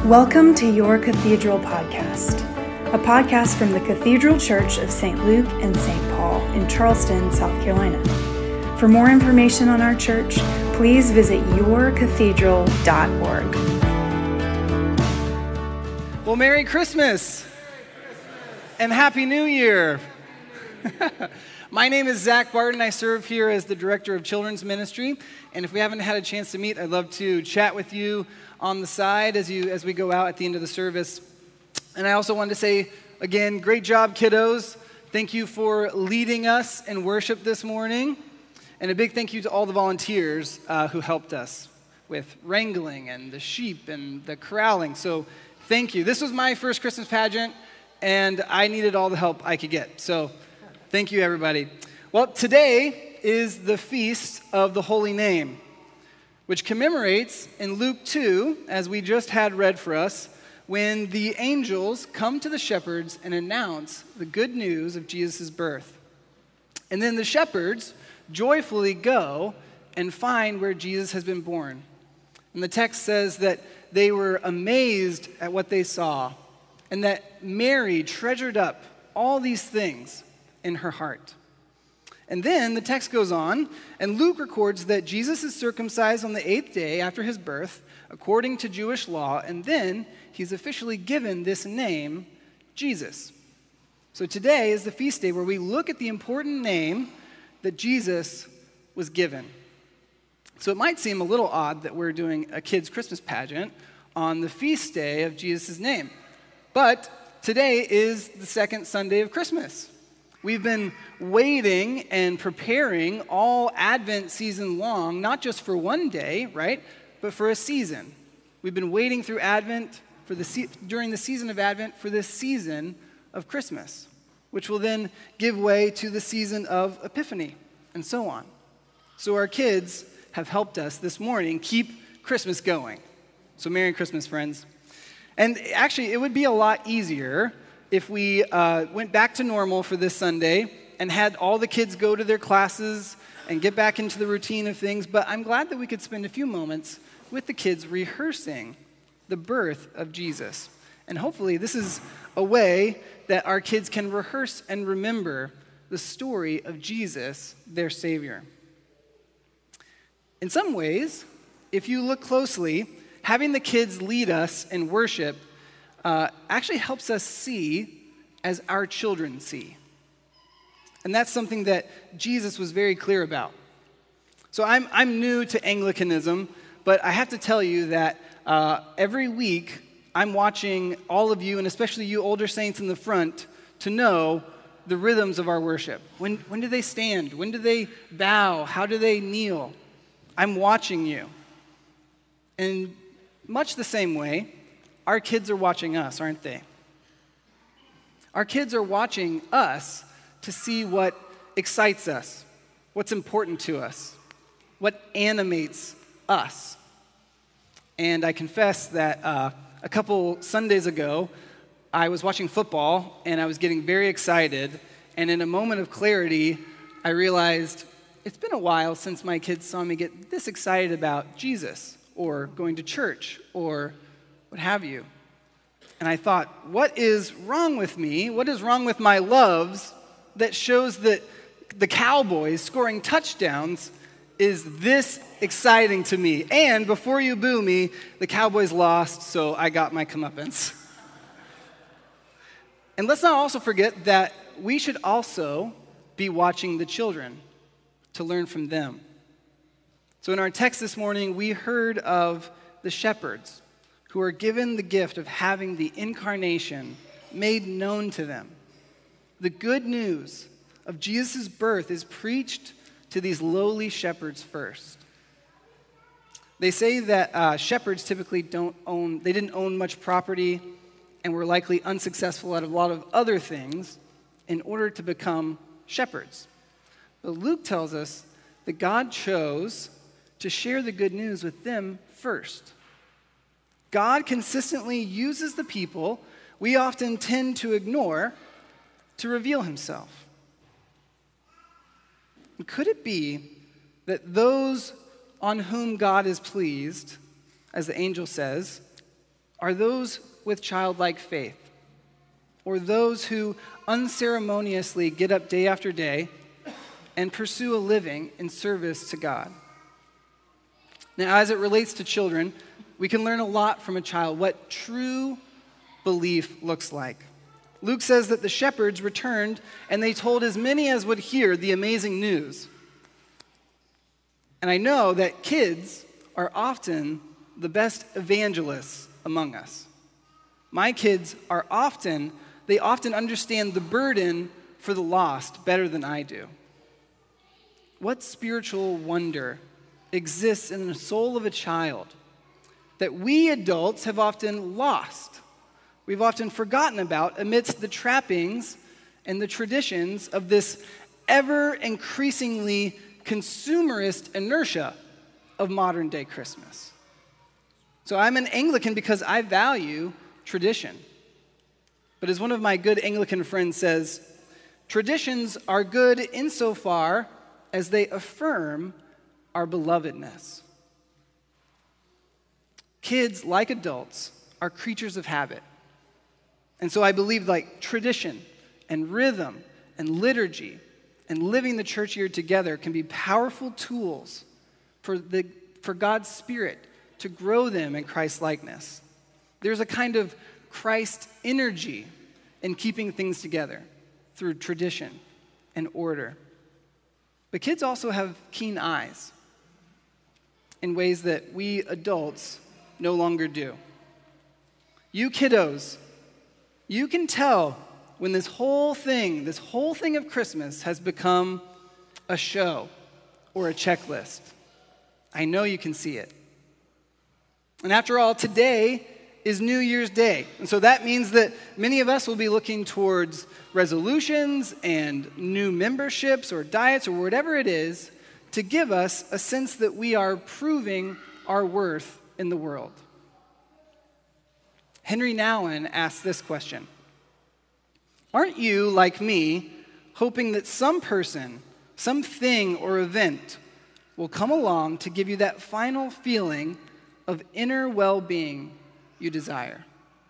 Welcome to Your Cathedral Podcast, a podcast from the Cathedral Church of St. Luke and St. Paul in Charleston, South Carolina. For more information on our church, please visit yourcathedral.org. Well, Merry Christmas and Happy New Year. My name is Zach Barton. I serve here as the Director of Children's Ministry, and if we haven't had a chance to meet, I'd love to chat with you on the side as we go out at the end of the service. And I also wanted to say, again, great job, kiddos. Thank you for leading us in worship this morning. And a big thank you to all the volunteers who helped us with wrangling and the sheep and the corralling. So thank you. This was my first Christmas pageant, and I needed all the help I could get. So thank you, everybody. Well, today is the Feast of the Holy Name, which commemorates in Luke 2, as we just had read for us, when the angels come to the shepherds and announce the good news of Jesus' birth. And then the shepherds joyfully go and find where Jesus has been born. And the text says that they were amazed at what they saw, and that Mary treasured up all these things in her heart. And then the text goes on, and Luke records that Jesus is circumcised on the 8th day after his birth, according to Jewish law, and then he's officially given this name, Jesus. So today is the feast day where we look at the important name that Jesus was given. So it might seem a little odd that we're doing a kids' Christmas pageant on the feast day of Jesus' name. But today is the second Sunday of Christmas. We've been waiting and preparing all Advent season long, not just for one day, right, but for a season. We've been waiting through Advent during the season of Advent for this season of Christmas, which will then give way to the season of Epiphany, and so on. So our kids have helped us this morning keep Christmas going. So Merry Christmas, friends. And actually, it would be a lot easier if we went back to normal for this Sunday and had all the kids go to their classes and get back into the routine of things, but I'm glad that we could spend a few moments with the kids rehearsing the birth of Jesus. And hopefully this is a way that our kids can rehearse and remember the story of Jesus, their Savior. In some ways, if you look closely, having the kids lead us in worship actually helps us see as our children see. And that's something that Jesus was very clear about. So I'm new to Anglicanism, but I have to tell you that every week I'm watching all of you, and especially you older saints in the front, to know the rhythms of our worship. When do they stand? When do they bow? How do they kneel? I'm watching you. And much the same way, our kids are watching us, aren't they? Our kids are watching us to see what excites us, what's important to us, what animates us. And I confess that a couple Sundays ago, I was watching football, and I was getting very excited, and in a moment of clarity, I realized it's been a while since my kids saw me get this excited about Jesus, or going to church, or what have you. And I thought, what is wrong with me? What is wrong with my loves that shows that the Cowboys scoring touchdowns is this exciting to me? And before you boo me, the Cowboys lost, so I got my comeuppance. And let's not also forget that we should also be watching the children to learn from them. So in our text this morning, we heard of the shepherds who are given the gift of having the incarnation made known to them. The good news of Jesus' birth is preached to these lowly shepherds first. They say that shepherds typically didn't own much property and were likely unsuccessful at a lot of other things in order to become shepherds. But Luke tells us that God chose to share the good news with them first. God consistently uses the people we often tend to ignore to reveal himself. And could it be that those on whom God is pleased, as the angel says, are those with childlike faith, or those who unceremoniously get up day after day and pursue a living in service to God. Now, as it relates to children, we can learn a lot from a child what true belief looks like. Luke says that the shepherds returned and they told as many as would hear the amazing news. And I know that kids are often the best evangelists among us. My kids often understand the burden for the lost better than I do. What spiritual wonder exists in the soul of a child that we adults have often lost? We've often forgotten about amidst the trappings and the traditions of this ever increasingly consumerist inertia of modern day Christmas. So I'm an Anglican because I value tradition. But as one of my good Anglican friends says, traditions are good insofar as they affirm our belovedness. Kids, like adults, are creatures of habit. And so I believe like tradition and rhythm and liturgy and living the church year together can be powerful tools for God's Spirit to grow them in Christ-likeness. There's a kind of Christ energy in keeping things together through tradition and order. But kids also have keen eyes in ways that we adults no longer do. You kiddos, you can tell when this whole thing of Christmas has become a show or a checklist. I know you can see it. And after all, today is New Year's Day. And so that means that many of us will be looking towards resolutions and new memberships or diets or whatever it is to give us a sense that we are proving our worth in the world. Henry Nouwen asked this question: aren't you, like me, hoping that some person, something or event will come along to give you that final feeling of inner well-being you desire?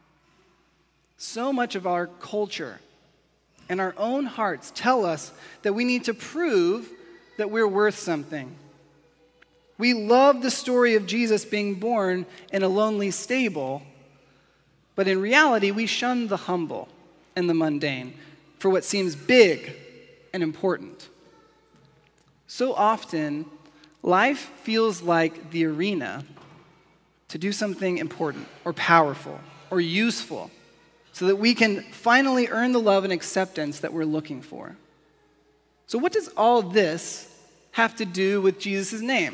So much of our culture and our own hearts tell us that we need to prove that we're worth something. We love the story of Jesus being born in a lonely stable, but in reality, we shun the humble and the mundane for what seems big and important. So often, life feels like the arena to do something important or powerful or useful so that we can finally earn the love and acceptance that we're looking for. So what does all this have to do with Jesus' name?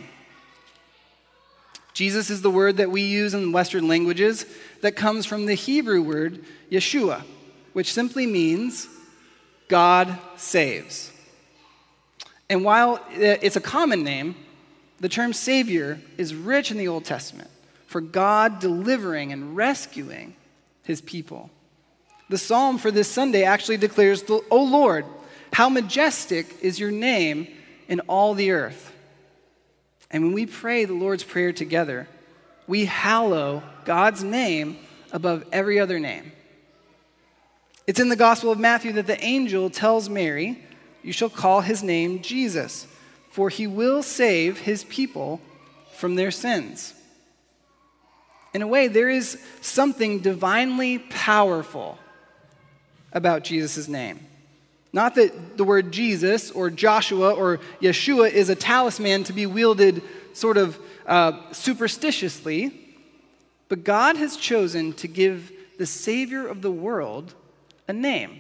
Jesus is the word that we use in Western languages that comes from the Hebrew word Yeshua, which simply means God saves. And while it's a common name, the term Savior is rich in the Old Testament for God delivering and rescuing his people. The psalm for this Sunday actually declares, "O Lord, how majestic is your name in all the earth." And when we pray the Lord's Prayer together, we hallow God's name above every other name. It's in the Gospel of Matthew that the angel tells Mary, "You shall call his name Jesus, for he will save his people from their sins." In a way, there is something divinely powerful about Jesus' name. Not that the word Jesus or Joshua or Yeshua is a talisman to be wielded sort of superstitiously, but God has chosen to give the Savior of the world a name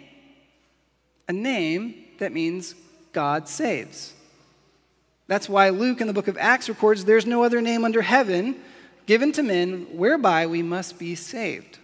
that means God saves. That's why Luke in the book of Acts records there's no other name under heaven given to men whereby we must be saved.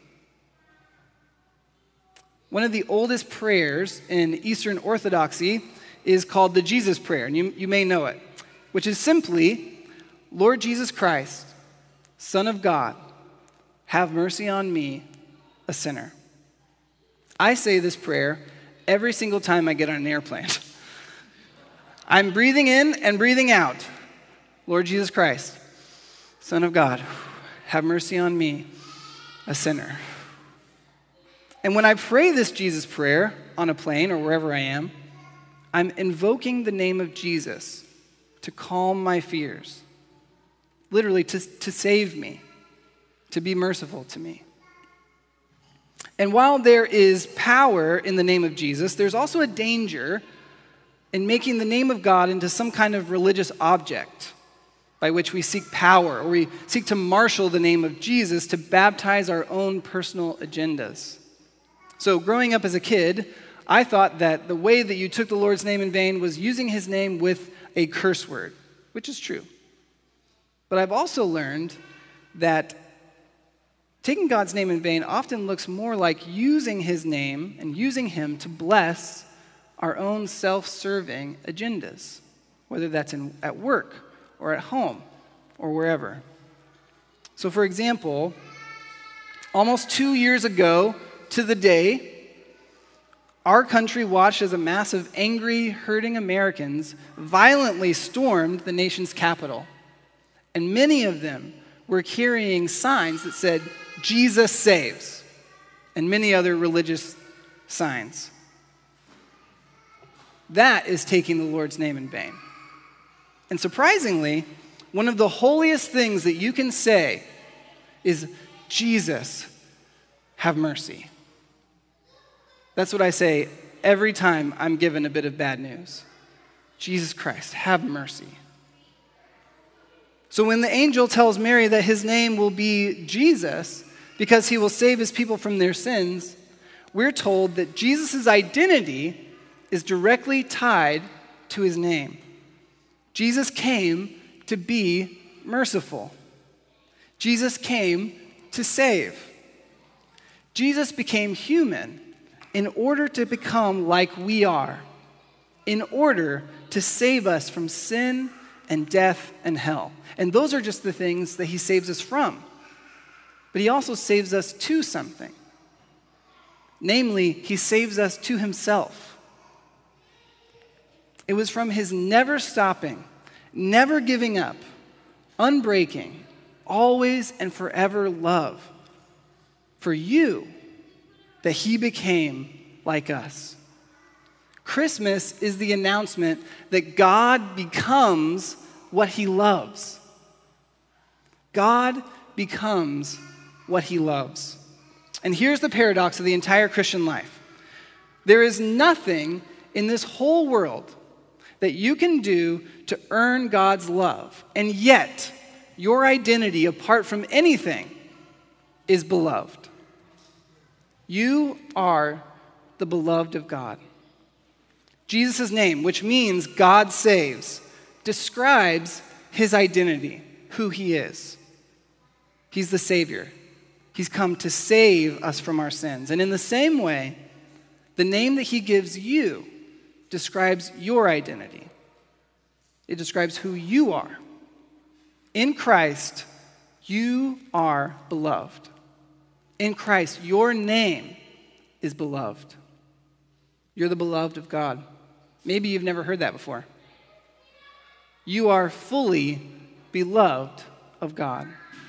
One of the oldest prayers in Eastern Orthodoxy is called the Jesus Prayer, and you may know it, which is simply, "Lord Jesus Christ, Son of God, have mercy on me, a sinner." I say this prayer every single time I get on an airplane. I'm breathing in and breathing out. Lord Jesus Christ, Son of God, have mercy on me, a sinner. And when I pray this Jesus prayer on a plane or wherever I am, I'm invoking the name of Jesus to calm my fears, literally to save me, to be merciful to me. And while there is power in the name of Jesus, there's also a danger in making the name of God into some kind of religious object by which we seek power, or we seek to marshal the name of Jesus to baptize our own personal agendas. So growing up as a kid, I thought that the way that you took the Lord's name in vain was using his name with a curse word, which is true. But I've also learned that taking God's name in vain often looks more like using his name and using him to bless our own self-serving agendas, whether that's at work or at home or wherever. So for example, almost 2 years ago to the day, our country watched as a mass of angry, hurting Americans violently stormed the nation's capital. And many of them were carrying signs that said, "Jesus saves," and many other religious signs. That is taking the Lord's name in vain. And surprisingly, one of the holiest things that you can say is, "Jesus, have mercy." That's what I say every time I'm given a bit of bad news. Jesus Christ, have mercy. So when the angel tells Mary that his name will be Jesus because he will save his people from their sins, we're told that Jesus' identity is directly tied to his name. Jesus came to be merciful. Jesus came to save. Jesus became human in order to become like we are, in order to save us from sin and death and hell. And those are just the things that he saves us from. But he also saves us to something. Namely, he saves us to himself. It was from his never stopping, never giving up, unbreaking, always and forever love for you that he became like us. Christmas is the announcement that God becomes what he loves. God becomes what he loves. And here's the paradox of the entire Christian life. There is nothing in this whole world that you can do to earn God's love, and yet your identity, apart from anything, is beloved. You are the beloved of God. Jesus' name, which means God saves, describes his identity, who he is. He's the Savior. He's come to save us from our sins. And in the same way, the name that he gives you describes your identity. It describes who you are. In Christ, you are beloved. In Christ, your name is beloved. You're the beloved of God. Maybe you've never heard that before. You are fully beloved of God.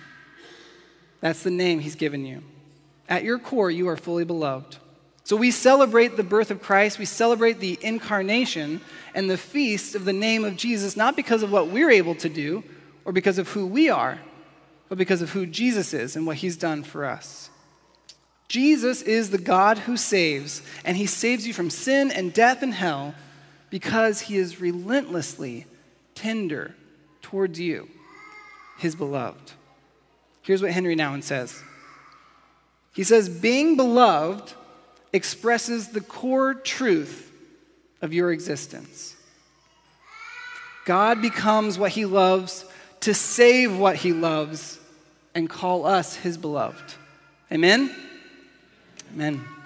That's the name he's given you. At your core, you are fully beloved. So we celebrate the birth of Christ, we celebrate the incarnation and the feast of the name of Jesus, not because of what we're able to do or because of who we are, but because of who Jesus is and what he's done for us. Jesus is the God who saves, and he saves you from sin and death and hell because he is relentlessly tender towards you, his beloved. Here's what Henry Nouwen says. He says, being beloved expresses the core truth of your existence. God becomes what he loves to save what he loves and call us his beloved. Amen? Amen.